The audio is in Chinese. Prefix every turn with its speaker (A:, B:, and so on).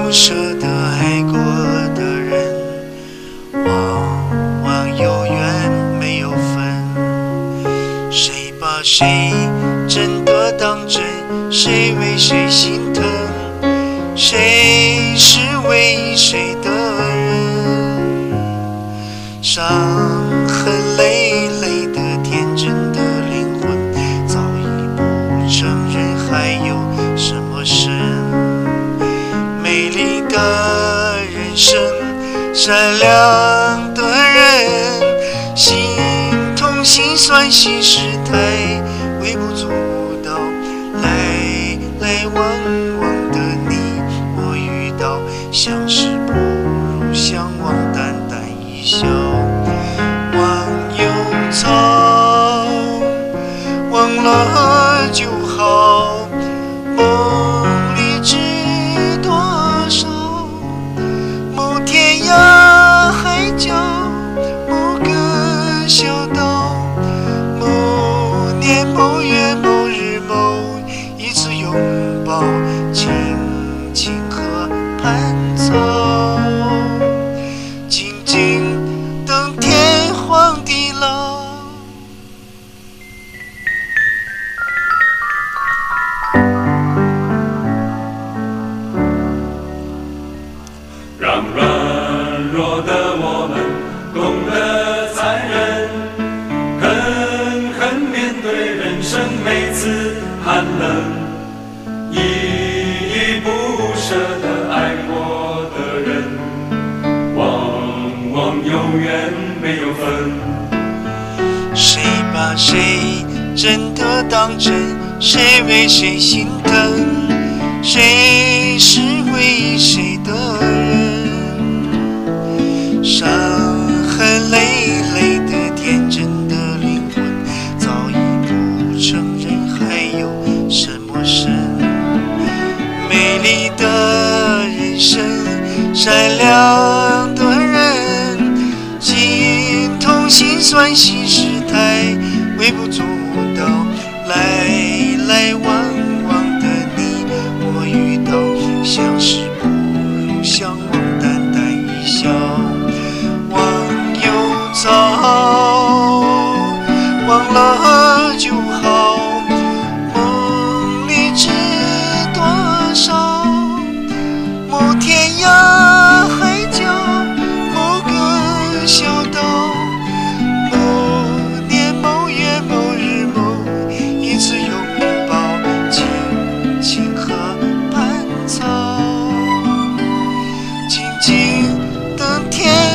A: 舍得爱过的人，往往有缘没有分。谁把谁真的当真？谁为谁心疼？谁是为谁的人？伤痕累累的天真的灵魂，早已不承认还有什么神。美丽的人生，善良的人，心痛心酸心事太微不足道。来往往的你我遇到，相识不如相忘，淡淡一笑。忘忧草，忘了就好，梦里知多少。某天涯海角，某个小岛，某年某月某日某一次拥抱，静静河畔草，静静等天荒地老。
B: 让软弱的我们懂得残忍，狠狠面对人生每次寒冷。依依不舍的爱过的人，往往有缘没有分。
A: 谁把谁真的当真？谁为谁心疼？谁是为谁的人？伤痕累累的天真的灵魂，早已不承认还有什么神。美丽的人生，善良的人，心痛心酸心事太微不足道。来往往的你我遇到，相识不如相忘，淡淡一笑。忘忧草，忘了就好，梦里知多少。某天涯海角，某个小岛，某年某月某日某一次拥抱，静静河畔草，静静等天